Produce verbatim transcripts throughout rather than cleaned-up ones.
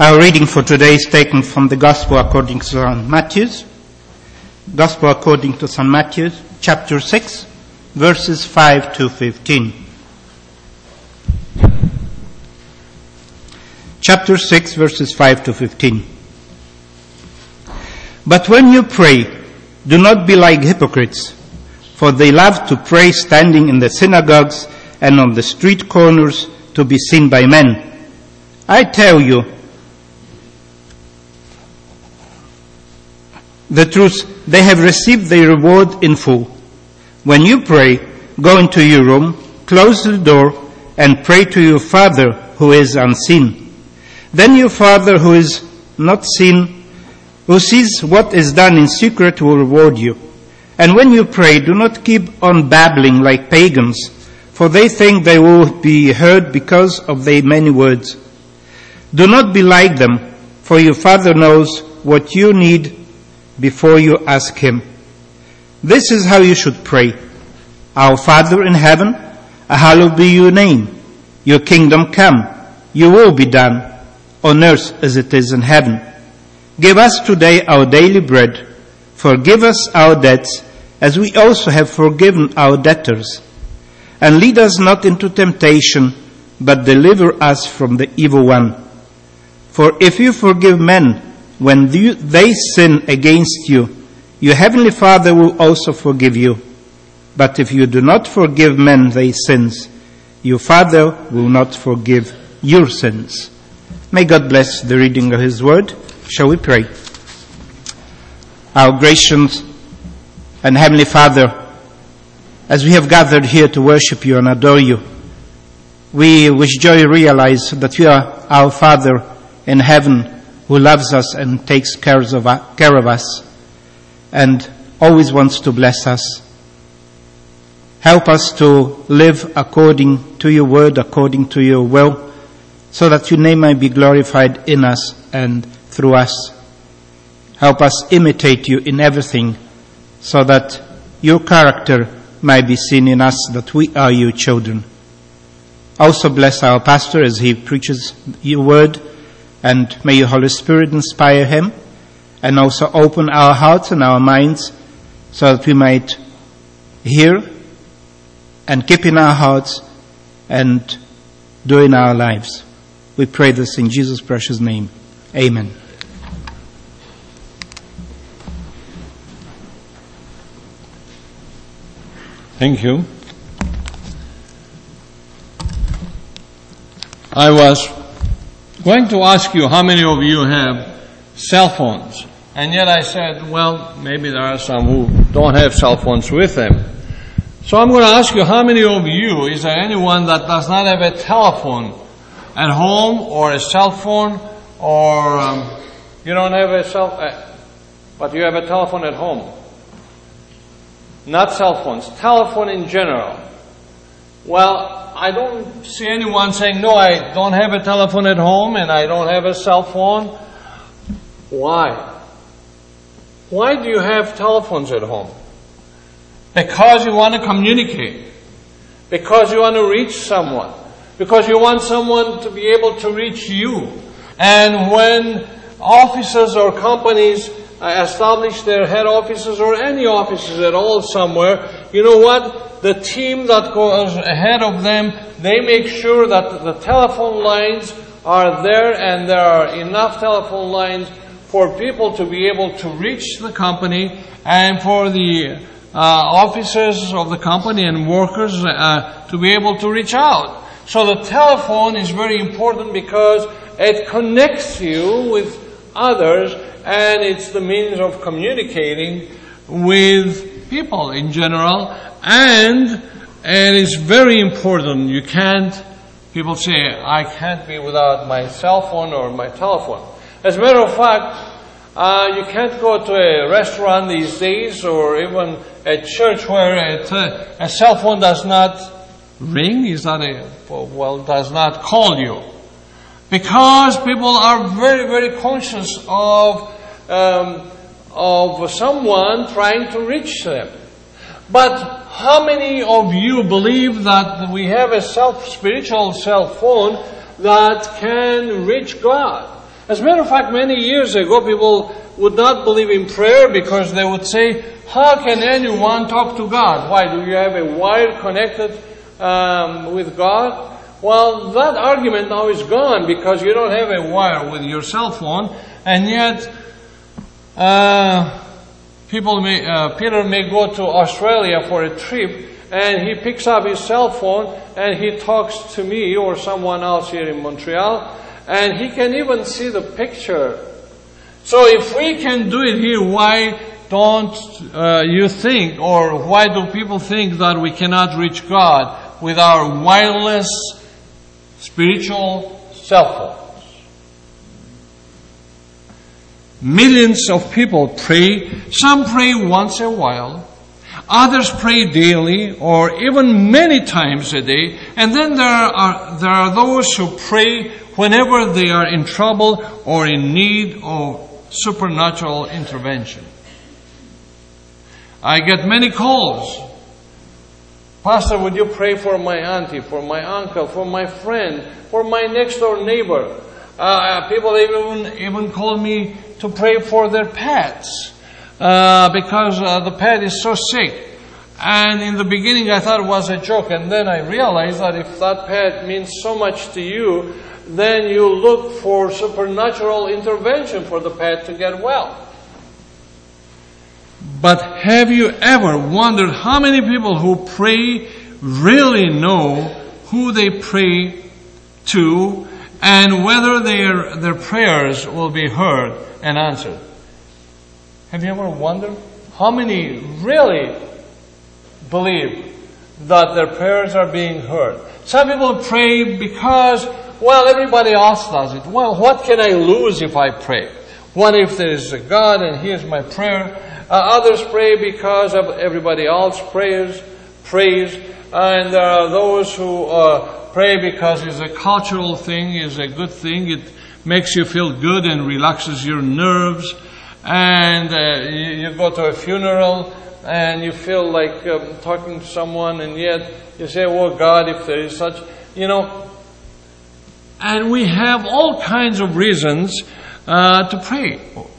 Our reading for today is taken from the Gospel according to Saint Matthew. Gospel according to Saint Matthew, chapter six, verses five to fifteen. Chapter six, verses five to fifteen. But when you pray, do not be like hypocrites, for they love to pray standing in the synagogues and on the street corners to be seen by men. I tell you the truth, they have received their reward in full. When you pray, go into your room, close the door, and pray to your Father who is unseen. Then your Father who is not seen, who sees what is done in secret, will reward you. And when you pray, do not keep on babbling like pagans, for they think they will be heard because of their many words. Do not be like them, for your Father knows what you need before you ask Him. This is how you should pray. Our Father in heaven, hallowed be your name. Your kingdom come. Your will be done, on earth as it is in heaven. Give us today our daily bread. Forgive us our debts, as we also have forgiven our debtors. And lead us not into temptation, but deliver us from the evil one. For if you forgive men when they sin against you, your heavenly Father will also forgive you. But if you do not forgive men their sins, your Father will not forgive your sins. May God bless the reading of His word. Shall we pray? Our gracious and Heavenly Father, as we have gathered here to worship you and adore you, we with joy realize that you are our Father in heaven, who loves us and takes care of, care of us and always wants to bless us. Help us to live according to your word, according to your will, so that your name may be glorified in us and through us. Help us imitate you in everything, so that your character may be seen in us, that we are your children. Also bless our pastor as he preaches your word, and may your Holy Spirit inspire him, and also open our hearts and our minds so that we might hear and keep in our hearts and do in our lives. We pray this in Jesus' precious name. Amen. Thank you. I was going to ask you how many of you have cell phones. And yet I said, well, maybe there are some who don't have cell phones with them. So I'm going to ask you, how many of you, is there anyone that does not have a telephone at home, or a cell phone, or um, you don't have a cell phone, uh, but you have a telephone at home? Not cell phones, telephone in general. Well, I don't see anyone saying, no, I don't have a telephone at home and I don't have a cell phone. Why? Why do you have telephones at home? Because you want to communicate. Because you want to reach someone. Because you want someone to be able to reach you. And when offices or companies establish their head offices, or any offices at all somewhere, you know what? The team that goes ahead of them, they make sure that the telephone lines are there, and there are enough telephone lines for people to be able to reach the company, and for the uh, officers of the company and workers uh, to be able to reach out. So the telephone is very important because it connects you with others, and it's the means of communicating with people in general. And it is very important. You can't, people say, I can't be without my cell phone or my telephone. As a matter of fact, uh, you can't go to a restaurant these days, or even a church, where a, t- a cell phone does not ring, is that a, well, does not call you. Because people are very, very conscious of, um, of someone trying to reach them. But how many of you believe that we have a self, spiritual cell phone that can reach God? As a matter of fact, many years ago, people would not believe in prayer because they would say, how can anyone talk to God? Why? Do you have a wire connected um, with God? Well, that argument now is gone because you don't have a wire with your cell phone, and yet uh, people may, uh, Peter may go to Australia for a trip, and he picks up his cell phone and he talks to me or someone else here in Montreal, and he can even see the picture. So if we can do it here, why don't uh, you think, or why do people think that we cannot reach God with our wireless spiritual cell phones? Millions of people pray. Some pray once in a while. Others pray daily or even many times a day. And then there are, there are those who pray whenever they are in trouble or in need of supernatural intervention. I get many calls. Pastor, would you pray for my auntie, for my uncle, for my friend, for my next door neighbor? Uh, people even, even call me to pray for their pets. Uh, because uh, the pet is so sick. And in the beginning I thought it was a joke, and then I realized that if that pet means so much to you, then you look for supernatural intervention for the pet to get well. But have you ever wondered how many people who pray really know who they pray to and whether their, their prayers will be heard and answered? Have you ever wondered how many really believe that their prayers are being heard? Some people pray because, well, everybody else does it. Well, what can I lose if I pray? What if there is a God and hears my prayer? Uh, others pray because of everybody else prays, prays. And there are those who uh, pray because it's a cultural thing, it's a good thing. It makes you feel good and relaxes your nerves. And uh, you, you go to a funeral and you feel like um, talking to someone, and yet you say, oh God, if there is such, you know. And we have all kinds of reasons uh, to pray.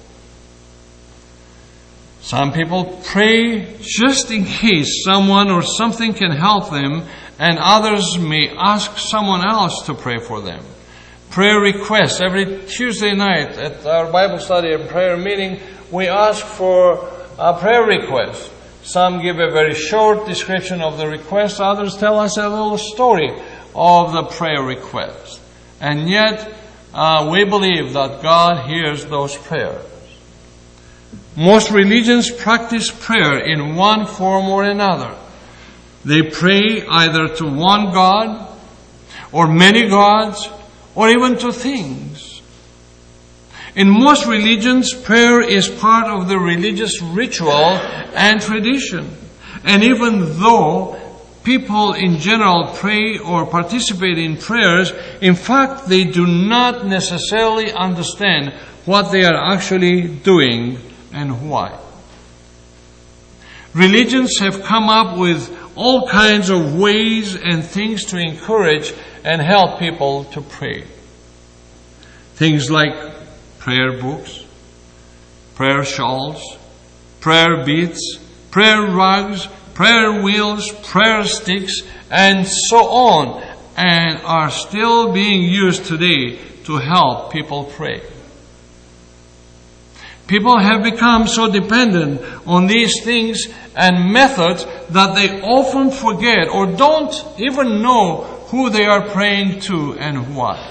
Some people pray just in case someone or something can help them, and others may ask someone else to pray for them. Prayer requests. Every Tuesday night at our Bible study and prayer meeting, we ask for a prayer request. Some give a very short description of the request. Others tell us a little story of the prayer request. And yet, uh, we believe that God hears those prayers. Most religions practice prayer in one form or another. They pray either to one God, or many gods, or even to things. In most religions, prayer is part of the religious ritual and tradition. And even though people in general pray or participate in prayers, in fact, they do not necessarily understand what they are actually doing and why. Religions have come up with all kinds of ways and things to encourage and help people to pray. Things like prayer books, prayer shawls, prayer beads, prayer rugs, prayer wheels, prayer sticks, and so on, and are still being used today to help people pray. People have become so dependent on these things and methods that they often forget or don't even know who they are praying to and what.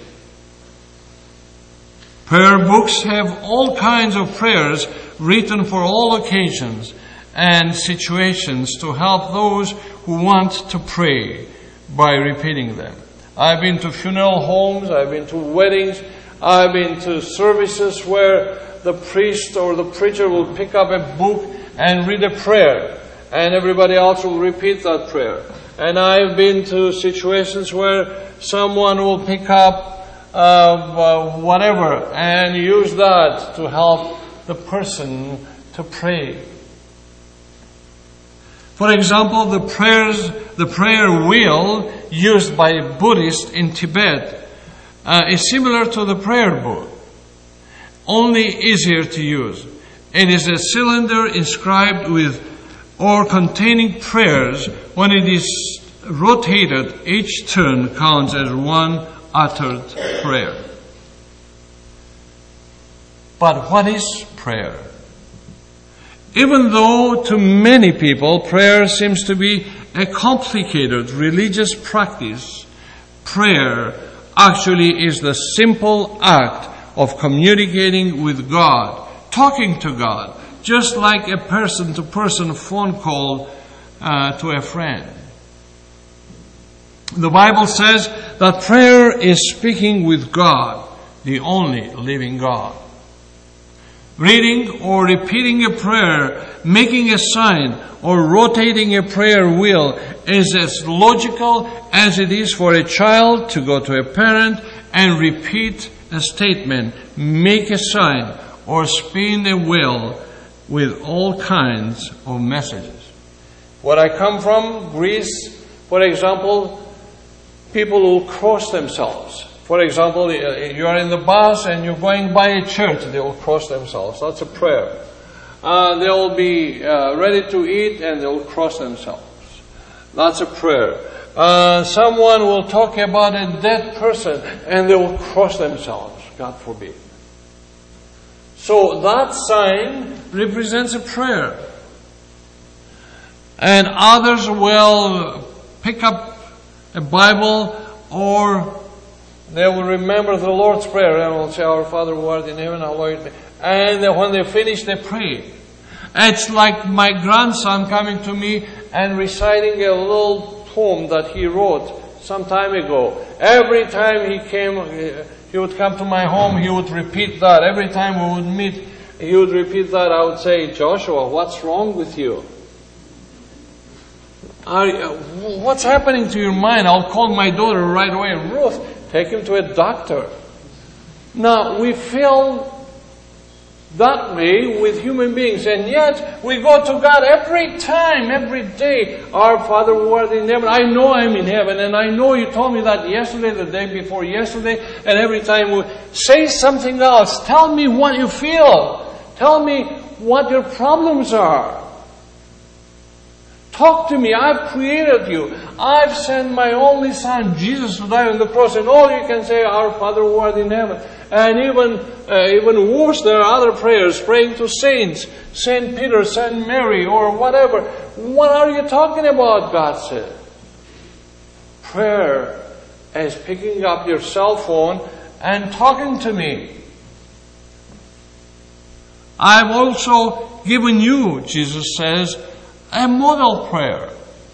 Prayer books have all kinds of prayers written for all occasions and situations to help those who want to pray by repeating them. I've been to funeral homes, I've been to weddings, I've been to services where the priest or the preacher will pick up a book and read a prayer, and everybody else will repeat that prayer. And I've been to situations where someone will pick up uh, uh, whatever and use that to help the person to pray. For example, the prayers, the prayer wheel used by Buddhists in Tibet uh, is similar to the prayer book. only easier to use. It is a cylinder inscribed with or containing prayers. When it is rotated, each turn counts as one uttered prayer. But what is prayer? Even though to many people prayer seems to be a complicated religious practice, prayer actually is the simple act of communicating with God, talking to God, just like a person-to-person phone call uh, to a friend. The Bible says that prayer is speaking with God, the only living God. Reading or repeating a prayer, making a sign, or rotating a prayer wheel is as logical as it is for a child to go to a parent and repeat a statement, make a sign, or spin a wheel with all kinds of messages. Where I come from, Greece, for example, people will cross themselves. For example, you are in the bus and you're going by a church, they will cross themselves. That's a prayer. Uh, they will be uh, ready to eat and they will cross themselves. That's a prayer. Uh, someone will talk about a dead person and they will cross themselves. God forbid. So that sign represents a prayer. And others will pick up a Bible, or they will remember the Lord's Prayer and will say, Our Father who art in heaven, hallowed be. And when they finish, they pray. It's like my grandson coming to me and reciting a little poem that he wrote some time ago. Every time he came, he would come to my home, he would repeat that. Every time we would meet, he would repeat that. I would say, Joshua, what's wrong with you? Are, what's happening to your mind? I'll call my daughter right away. Ruth, take him to a doctor. Now, we feel that way with human beings, and yet we go to God every time, every day. Our Father who art in heaven. I know I'm in heaven, and I know you told me that yesterday, the day before yesterday, and every time we say something else. Tell me what you feel. Tell me what your problems are. Talk to me. I've created you. I've sent my only Son, Jesus, to die on the cross. And all you can say, Our Father who art in heaven. And even uh, even worse, there are other prayers, praying to saints, Saint Peter, Saint Mary, or whatever. What are you talking about, God said? Prayer is picking up your cell phone and talking to me. I've also given you, Jesus says, a model prayer.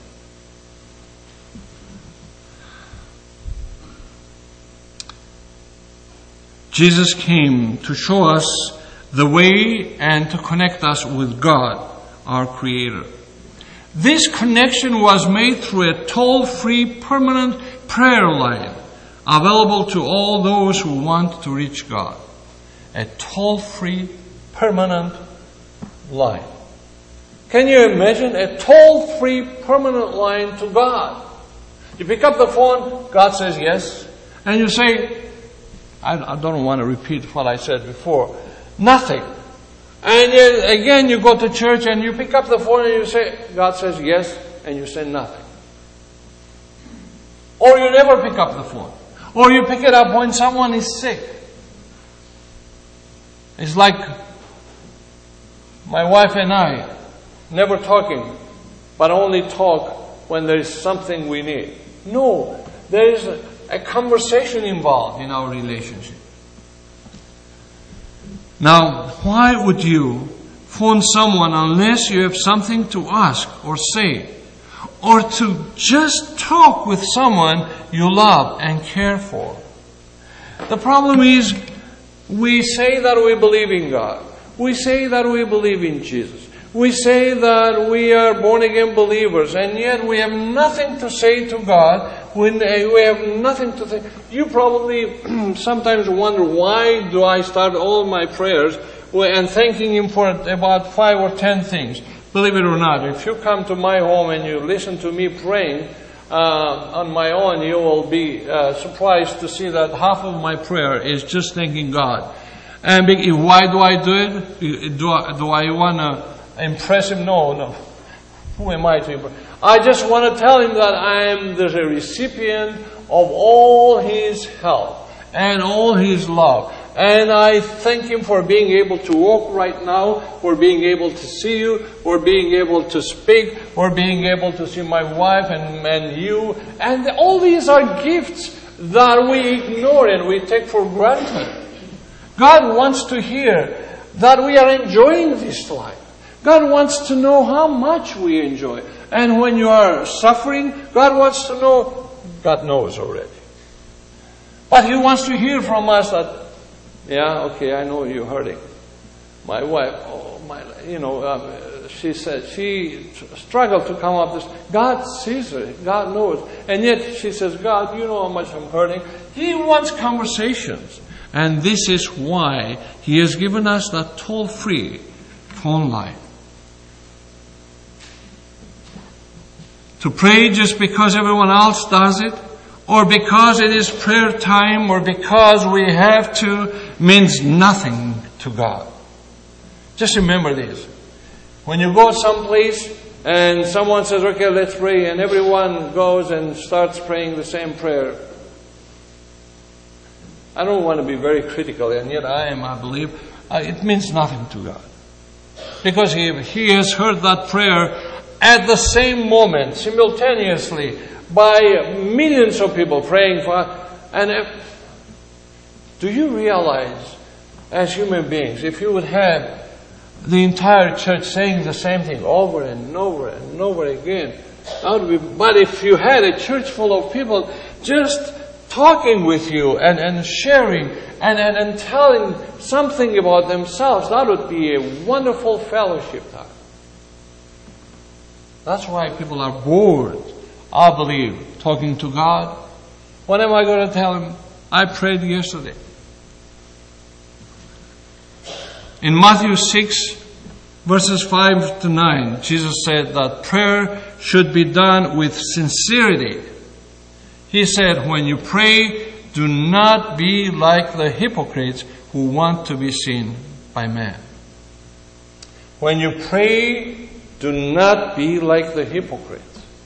Jesus came to show us the way and to connect us with God, our Creator. This connection was made through a toll-free permanent prayer line available to all those who want to reach God. A toll-free permanent line. Can you imagine a toll-free permanent line to God? You pick up the phone, God says yes, and you say, I, I don't want to repeat what I said before, nothing. And yet, again, you go to church and you pick up the phone and you say, God says yes, and you say nothing. Or you never pick up the phone. Or you pick it up when someone is sick. It's like my wife and I, never talking, but only talk when there is something we need. No, there is a, a conversation involved in our relationship. Now, why would you phone someone unless you have something to ask or say, or to just talk with someone you love and care for? The problem is, we say that we believe in God. We say that we believe in Jesus. We say that we are born-again believers, and yet we have nothing to say to God. When we have nothing to say. You probably sometimes wonder, why do I start all my prayers and thanking Him for about five or ten things? Believe it or not, if you come to my home and you listen to me praying uh, on my own, you will be uh, surprised to see that half of my prayer is just thanking God. And be, why do I do it? Do I, do I want to impress him? No, no. Who am I to impress? I just want to tell him that I am the recipient of all his help and all his love. And I thank him for being able to walk right now, for being able to see you, for being able to speak, for being able to see my wife and, and you. And all these are gifts that we ignore and we take for granted. God wants to hear that we are enjoying this life. God wants to know how much we enjoy. And when you are suffering, God wants to know, God knows already. But He wants to hear from us that, yeah, okay, I know you're hurting. My wife, oh, my, you know, um, she said she struggled to come up this. God sees her. God knows. And yet she says, God, you know how much I'm hurting. He wants conversations. And this is why He has given us that toll-free phone line. To pray just because everyone else does it, or because it is prayer time, or because we have to, means nothing to God. Just remember this. When you go someplace and someone says, okay, let's pray, and everyone goes and starts praying the same prayer. I don't want to be very critical, and yet I am, I believe. Uh, it means nothing to God. Because he, he has heard that prayer at the same moment, simultaneously, by millions of people praying for us. And if, do you realize, as human beings, if you would have the entire church saying the same thing over and over and over again, that would be, but if you had a church full of people just talking with you and, and sharing and, and, and telling something about themselves, that would be a wonderful fellowship time. That's why people are bored, I believe, talking to God. What am I going to tell him? I prayed yesterday. In Matthew six, verses five to nine, Jesus said that prayer should be done with sincerity. He said, when you pray, do not be like the hypocrites who want to be seen by man. When you pray, do not be like the hypocrites.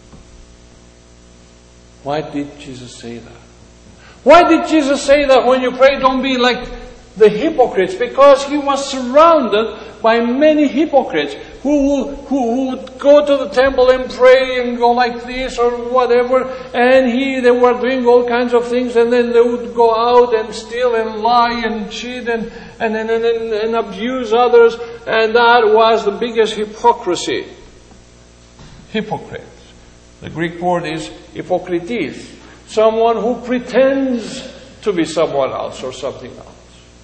Why did Jesus say that? Why did Jesus say that when you pray, don't be like the hypocrites? Because He was surrounded by many hypocrites who, who would go to the temple and pray and go like this or whatever, and he they were doing all kinds of things, and then they would go out and steal and lie and cheat and, and, and, and, and abuse others, and that was the biggest hypocrisy. Hypocrites. The Greek word is hypokrites. Someone who pretends to be someone else or something else.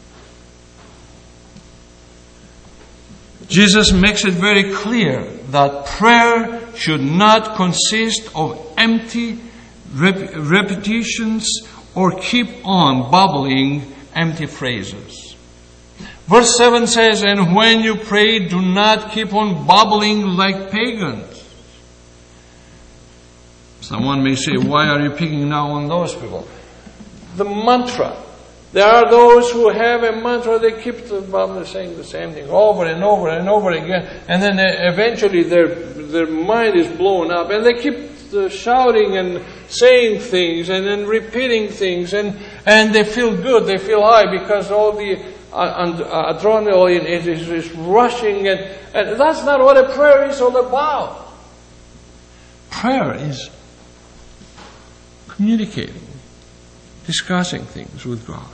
Jesus makes it very clear that prayer should not consist of empty rep- repetitions or keep on bubbling empty phrases. Verse seven says, and when you pray, do not keep on bubbling like pagans. Someone may say, why are you picking now on those people? The mantra. There are those who have a mantra, they keep the, saying the same thing over and over and over again, and then eventually their their mind is blown up, and they keep shouting and saying things and then repeating things, and, and they feel good, they feel high, because all the uh, adrenaline is, is, is rushing, and, and that's not what a prayer is all about. Prayer is communicating, discussing things with God.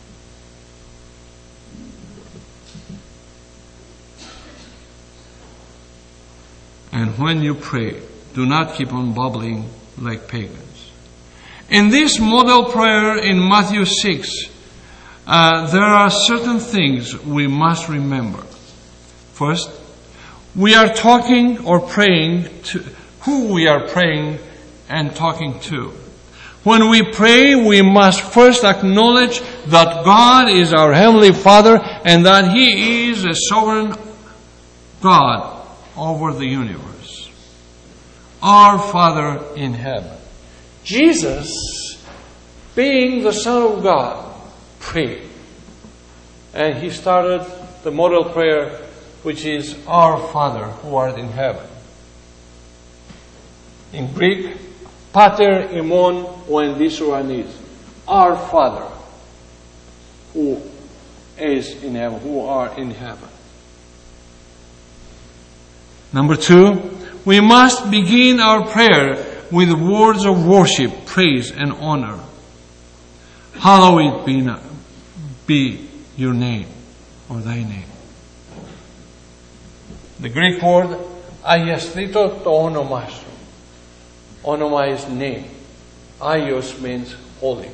And when you pray, do not keep on bubbling like pagans. In this model prayer in Matthew six, uh, there are certain things we must remember. First, we are talking or praying to who we are praying and talking to. When we pray, we must first acknowledge that God is our Heavenly Father and that He is a sovereign God over the universe. Our Father in heaven. Jesus, being the Son of God, prayed. And he started the model prayer, which is, Our Father who art in heaven. In Greek, Pater imon o en Visuanis. Our Father who is in heaven, who are in heaven. Number two, we must begin our prayer with words of worship, praise, and honor. Hallowed be, be your name, or thy name. The Greek word, aiasthito to onomas. Onoma is name. Aios means holy.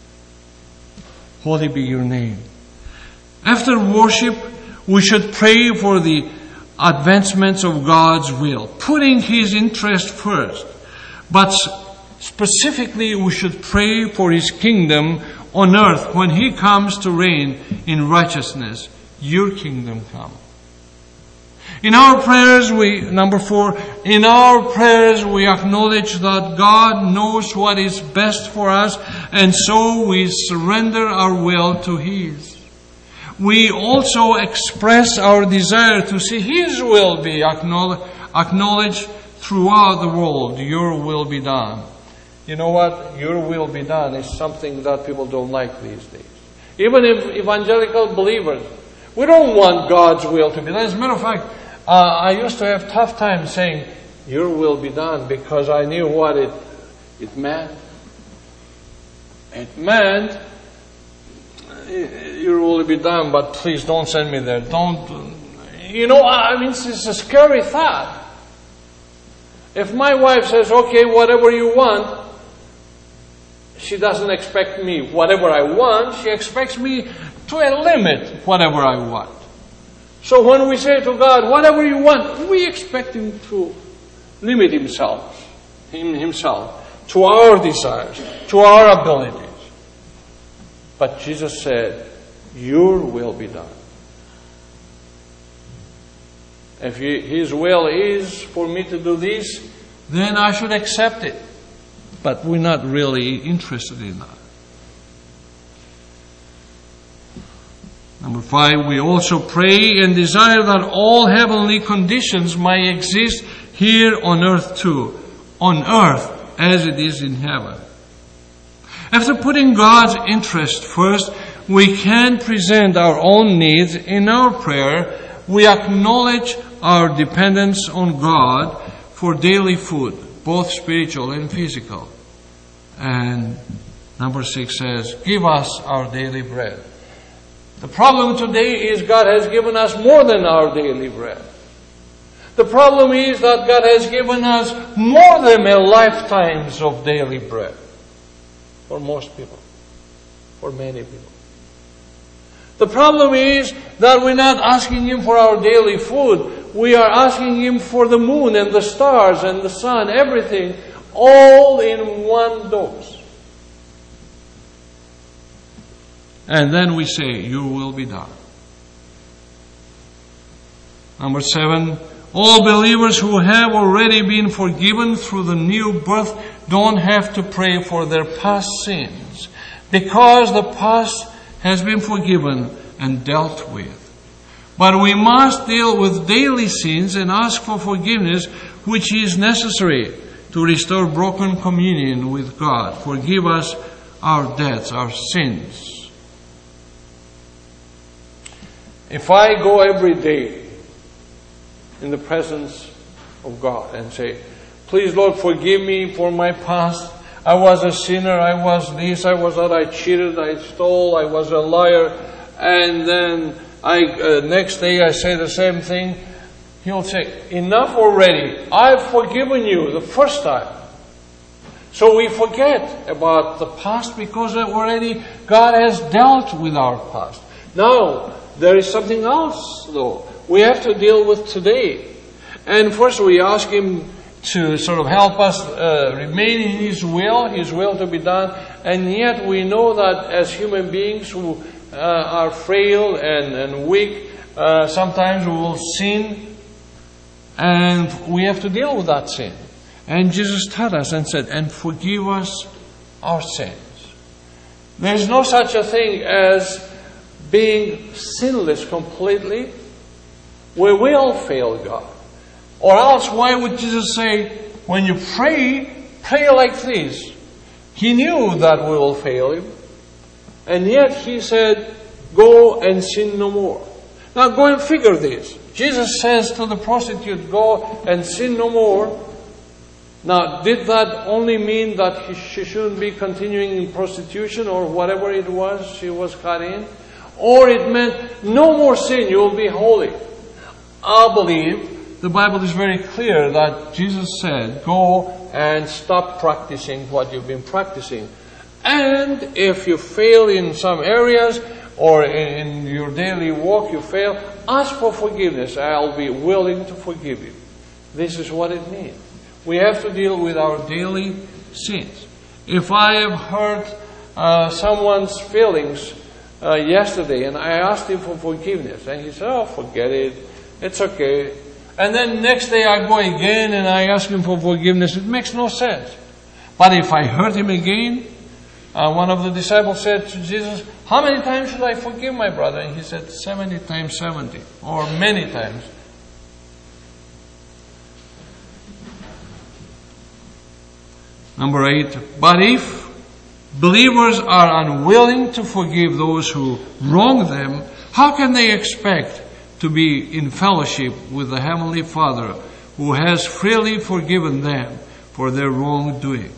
Holy be your name. After worship, we should pray for the advancements of God's will, putting His interest first. But specifically, we should pray for His kingdom on earth when He comes to reign in righteousness. Your kingdom come. In our prayers, we, number four, in our prayers we acknowledge that God knows what is best for us, and so we surrender our will to His. We also express our desire to see His will be acknowledged throughout the world. Your will be done. You know what? Your will be done is something that people don't like these days. Even if evangelical believers, we don't want God's will to be done. As a matter of fact, uh, I used to have tough time saying, your will be done, because I knew what it, it meant. It meant, your will be done, but please don't send me there. Don't, you know, I mean, it's a scary thought. If my wife says, okay, whatever you want, she doesn't expect me whatever I want. She expects me to a limit whatever I want. So when we say to God, whatever you want, we expect Him to limit Himself, Him Himself, to our desires, to our abilities. But Jesus said, your will be done. If His will is for me to do this, then I should accept it. But we're not really interested in that. Number five, we also pray and desire that all heavenly conditions may exist here on earth too. On earth as it is in heaven. After putting God's interest first, we can present our own needs in our prayer. We acknowledge our dependence on God for daily food, both spiritual and physical. And number six says, give us our daily bread. The problem today is God has given us more than our daily bread. The problem is that God has given us more than a lifetimes of daily bread. For most people. For many people. The problem is that we're not asking Him for our daily food. We are asking Him for the moon and the stars and the sun, everything, all in one dose. And then we say, your will be done. Number seven, all believers who have already been forgiven through the new birth don't have to pray for their past sins, because the past has been forgiven and dealt with. But we must deal with daily sins and ask for forgiveness, which is necessary to restore broken communion with God. Forgive us our debts, our sins. If I go every day in the presence of God and say, please Lord, forgive me for my past. I was a sinner, I was this, I was that, I cheated, I stole, I was a liar, and then I uh, next day I say the same thing, He'll say, enough already, I've forgiven you the first time. So we forget about the past because already God has dealt with our past. Now, there is something else though we have to deal with today. And first we ask Him to sort of help us uh, remain in His will, His will to be done. And yet we know that as human beings who uh, are frail and, and weak, uh, sometimes we will sin, and we have to deal with that sin. And Jesus taught us and said, and forgive us our sins. There is no such a thing as being sinless completely, we will fail God. Or else, why would Jesus say, when you pray, pray like this? He knew that we will fail Him. And yet He said, go and sin no more. Now go and figure this. Jesus says to the prostitute, go and sin no more. Now, did that only mean that he, she shouldn't be continuing in prostitution or whatever it was she was caught in? Or it meant, no more sin, you will be holy. I believe the Bible is very clear that Jesus said, go and stop practicing what you've been practicing. And if you fail in some areas, or in your daily walk you fail, ask for forgiveness. I'll be willing to forgive you. This is what it means. We have to deal with our daily sins. If I have hurt uh, someone's feelings uh, yesterday and I asked him for forgiveness and he said, oh, forget it, it's okay. And then next day I go again and I ask him for forgiveness, it makes no sense. But if I hurt him again, uh, one of the disciples said to Jesus, how many times should I forgive my brother? And he said, seventy times seventy, or many times. Number eight, but if believers are unwilling to forgive those who wrong them, how can they expect to be in fellowship with the Heavenly Father who has freely forgiven them for their wrongdoings?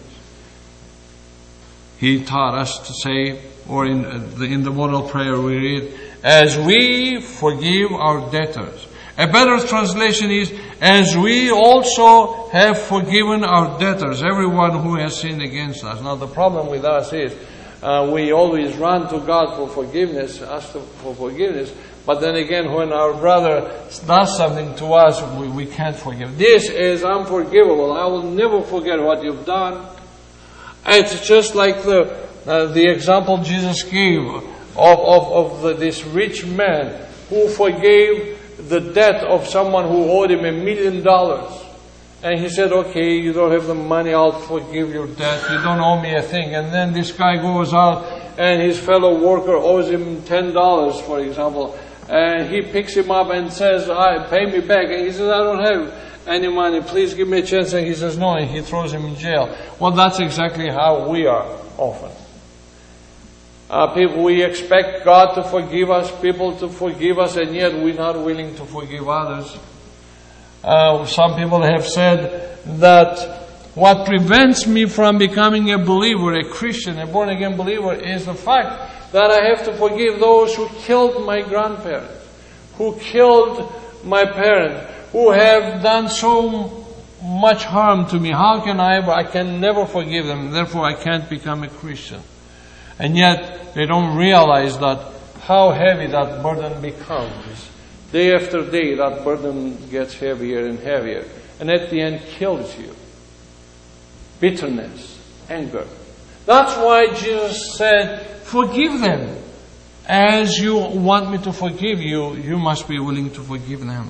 He taught us to say, or in the, in the model prayer we read, as we forgive our debtors. A better translation is, as we also have forgiven our debtors, everyone who has sinned against us. Now the problem with us is, uh, we always run to God for forgiveness, ask for forgiveness, but then again when our brother does something to us, we, we can't forgive. This is unforgivable. I will never forget what you've done. It's just like the uh, the example Jesus gave of, of, of the, this rich man who forgave the debt of someone who owed him a million dollars. And he said, okay, you don't have the money, I'll forgive your debt. You don't owe me a thing. And then this guy goes out and his fellow worker owes him ten dollars, for example. And he picks him up and says, I pay me back. And he says, I don't have any money, please give me a chance. And he says no, and he throws him in jail. Well, that's exactly how we are often. Uh, people, we expect God to forgive us, people to forgive us, and yet we're not willing to forgive others. Uh, some people have said that what prevents me from becoming a believer, a Christian, a born-again believer, is the fact that I have to forgive those who killed my grandparents, who killed my parents, who have done so much harm to me. How can I ever? I can never forgive them. Therefore, I can't become a Christian. And yet, they don't realize that how heavy that burden becomes. Day after day, that burden gets heavier and heavier. And at the end, kills you. Bitterness, anger. That's why Jesus said, forgive them. As you want me to forgive you, you must be willing to forgive them.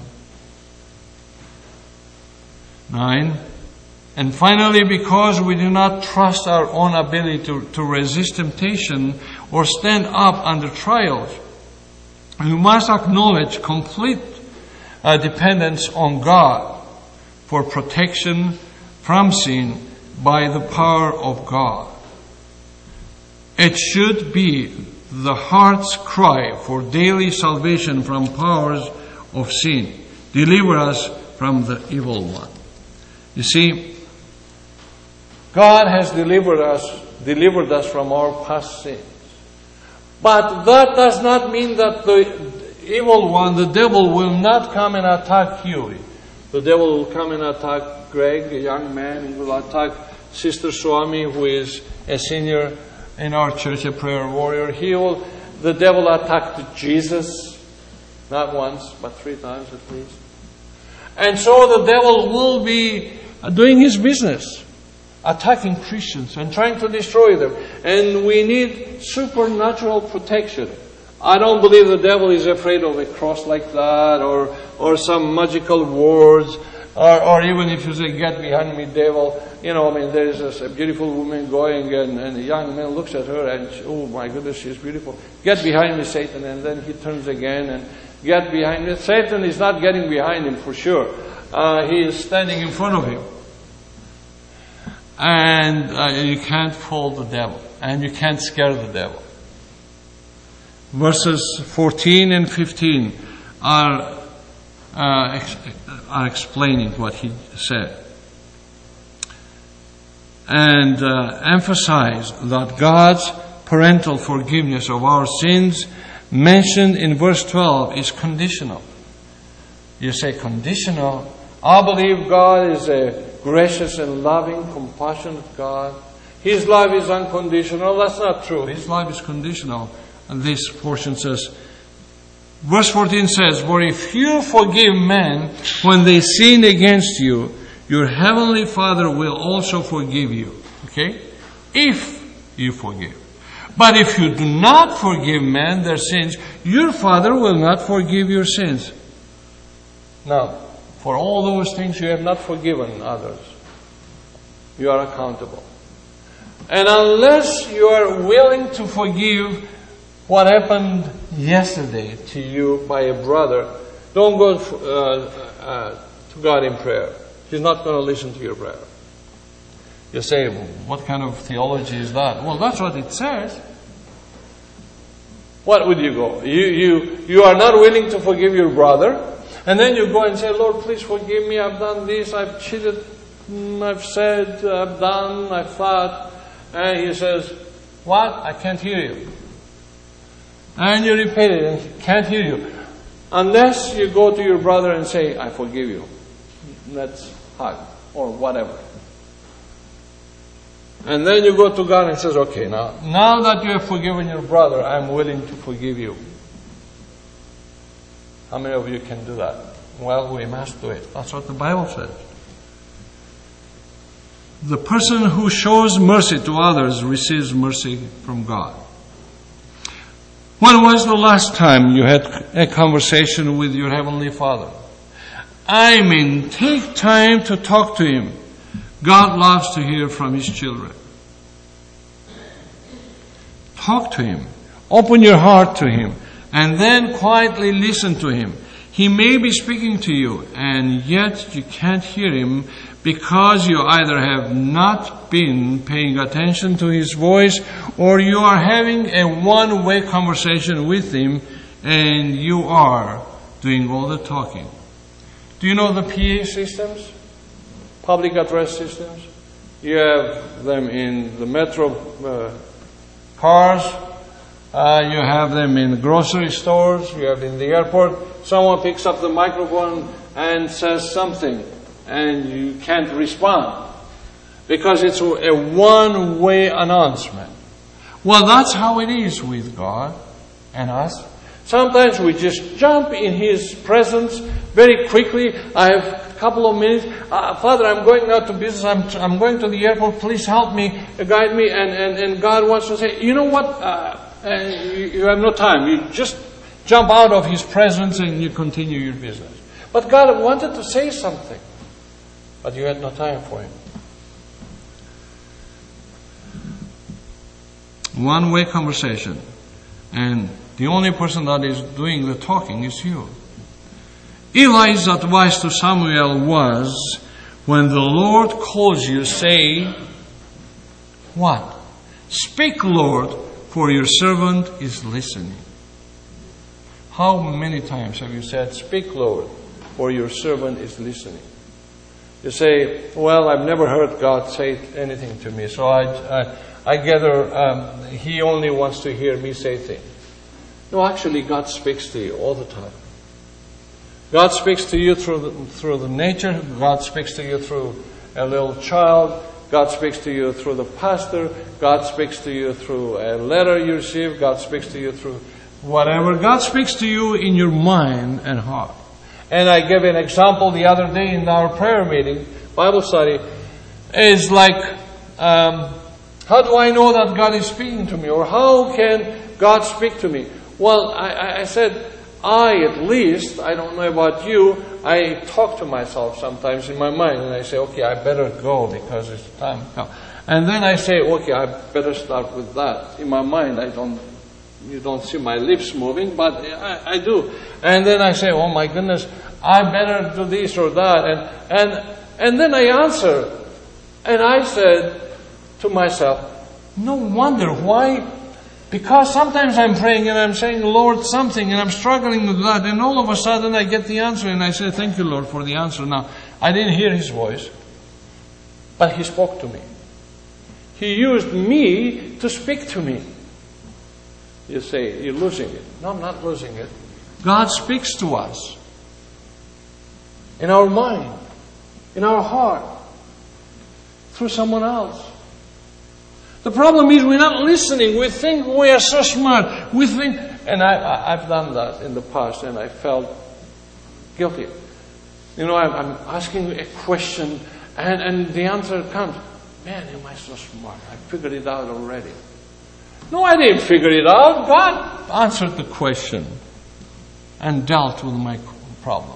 Nine. And finally, because we do not trust our own ability to, to resist temptation or stand up under trials, we must acknowledge complete uh, dependence on God for protection from sin by the power of God. It should be the heart's cry for daily salvation from powers of sin. Deliver us from the evil one. You see, God has delivered us, delivered us from our past sins. But that does not mean that the evil one, the devil, will not come and attack you. The devil will come and attack Greg, a young man. He will attack Sister Swami, who is a senior in our church, a prayer warrior. He will, the devil attacked Jesus, not once, but three times at least. And so the devil will be doing his business, attacking Christians and trying to destroy them. And we need supernatural protection. I don't believe the devil is afraid of a cross like that or or some magical words. Or, or even if you say, get behind me, devil, you know, I mean, there is this, a beautiful woman going and, and a young man looks at her and, oh my goodness, she's beautiful. Get behind me, Satan. And then he turns again and get behind me. Satan is not getting behind him for sure. Uh, he is standing in front of him. And uh, you can't fool the devil. And you can't scare the devil. Verses fourteen and fifteen are uh, ex- are explaining what he said. And uh, emphasize that God's parental forgiveness of our sins mentioned in verse twelve is conditional. You say conditional. I believe God is a gracious and loving, compassionate God. His love is unconditional. That's not true. His love is conditional. And this portion says, verse fourteen says, for if you forgive men when they sin against you, your heavenly Father will also forgive you. Okay? If you forgive. But if you do not forgive men their sins, your Father will not forgive your sins. Now, for all those things you have not forgiven others, you are accountable. And unless you are willing to forgive what happened yesterday to you by a brother, don't go uh, uh, to God in prayer. He's not going to listen to your prayer. You say, well, what kind of theology is that? Well, that's what it says. What would you go? You, you, you are not willing to forgive your brother, and then you go and say, Lord, please forgive me. I've done this. I've cheated. I've said. I've done. I've thought. And he says, what? I can't hear you. And you repeat it and he can't hear you. Unless you go to your brother and say, I forgive you. Let's hug. Or whatever. And then you go to God and says, okay, now, now that you have forgiven your brother, I'm willing to forgive you. How many of you can do that? Well, we must do it. That's what the Bible says. The person who shows mercy to others receives mercy from God. When was the last time you had a conversation with your Heavenly Father? I mean, take time to talk to Him. God loves to hear from His children. Talk to Him. Open your heart to Him. And then quietly listen to Him. He may be speaking to you, and yet you can't hear Him because you either have not been paying attention to His voice, or you are having a one-way conversation with Him, and you are doing all the talking. Do you know the P A systems? Public address systems? You have them in the metro uh, cars. Uh, you have them in grocery stores. You have them in the airport. Someone picks up the microphone and says something, and you can't respond because it's a one-way announcement. Well, that's how it is with God and us. Sometimes we just jump in His presence very quickly. I have a couple of minutes. Uh, Father, I'm going out to business. I'm, I'm going to the airport. Please help me, guide me. And, and, and God wants to say, you know what? Uh, uh, you, you have no time. You just jump out of His presence and you continue your business. But God wanted to say something, but you had no time for Him. One-way conversation. And the only person that is doing the talking is you. Eli's advice to Samuel was, when the Lord calls you, say, what? Speak, Lord, for your servant is listening. How many times have you said, speak, Lord, for your servant is listening? You say, well, I've never heard God say anything to me, so I, I, I gather um, He only wants to hear me say things. No, actually, God speaks to you all the time. God speaks to you through the, through the nature. God speaks to you through a little child. God speaks to you through the pastor. God speaks to you through a letter you receive. God speaks to you through whatever. God speaks to you in your mind and heart. And I gave an example the other day in our prayer meeting, Bible study. It's like, um, how do I know that God is speaking to me? Or how can God speak to me? Well, I, I said, I, at least, I don't know about you, I talk to myself sometimes in my mind, and I say, okay, I better go because it's time to come. And then I say, okay, I better start with that. In my mind, I don't, you don't see my lips moving, but I, I do. And then I say, oh my goodness, I better do this or that. And, and, and then I answer. And I said to myself, no wonder why. Because sometimes I'm praying and I'm saying, Lord, something, and I'm struggling with that, and all of a sudden I get the answer, and I say, thank you, Lord, for the answer. Now, I didn't hear His voice, but He spoke to me. He used me to speak to me. You say, you're losing it. No, I'm not losing it. God speaks to us in our mind, in our heart, through someone else. The problem is we're not listening. We think we are so smart. We think, and I, I, I've done that in the past, and I felt guilty. You know, I'm, I'm asking a question, and, and the answer comes. Man, am I so smart? I figured it out already. No, I didn't figure it out. God answered the question and dealt with my problem.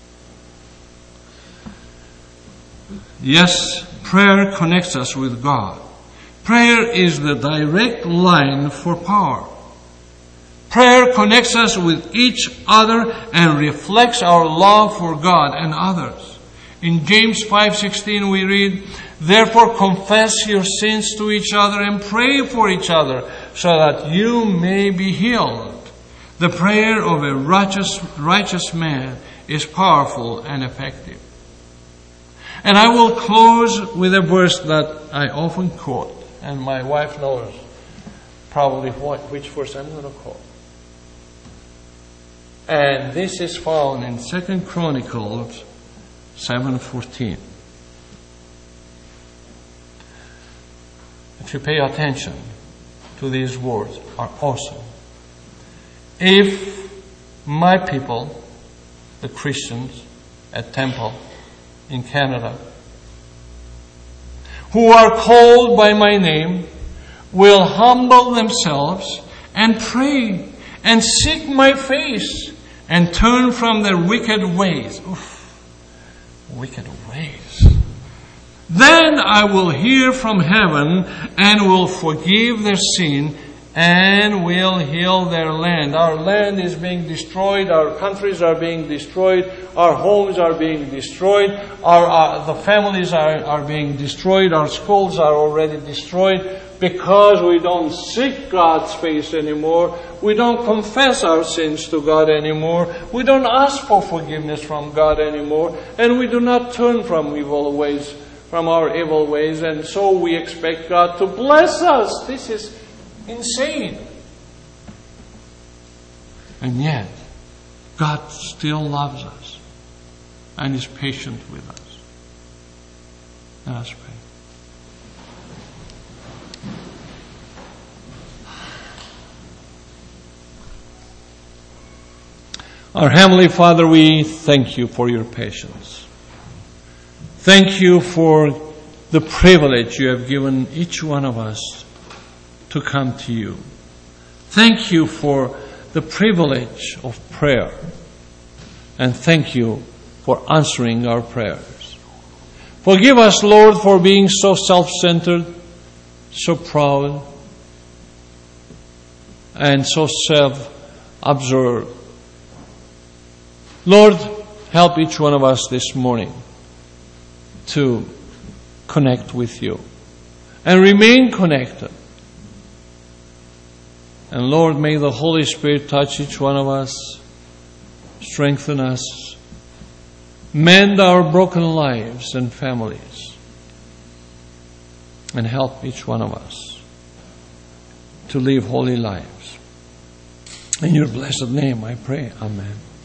Yes, prayer connects us with God. Prayer is the direct line for power. Prayer connects us with each other and reflects our love for God and others. In James five sixteen we read, therefore confess your sins to each other and pray for each other so that you may be healed. The prayer of a righteous, righteous man is powerful and effective. And I will close with a verse that I often quote. And my wife knows probably what, which verse I'm going to quote. And this is found in Second Chronicles seven fourteen. If you pay attention to these words, are awesome. If my people, the Christians at Temple in Canada, who are called by my name, will humble themselves and pray and seek my face and turn from their wicked ways. Oof, wicked ways. Then I will hear from heaven and will forgive their sin and will heal their land. Our land is being destroyed. Our countries are being destroyed. Our homes are being destroyed. Our, uh, the families are, are being destroyed. Our schools are already destroyed because we don't seek God's face anymore. We don't confess our sins to God anymore. We don't ask for forgiveness from God anymore. And we do not turn from evil ways, from our evil ways. And so we expect God to bless us. This is insane. And yet, God still loves us and is patient with us. Let us pray. Our Heavenly Father, we thank you for your patience. Thank you for the privilege you have given each one of us to come to you. Thank you for the privilege of prayer. And thank you for answering our prayers. Forgive us, Lord, for being so self-centered, so proud, and so self-absorbed. Lord, help each one of us this morning to connect with you and remain connected. And Lord, may the Holy Spirit touch each one of us, strengthen us, mend our broken lives and families, and help each one of us to live holy lives. In your blessed name I pray. Amen.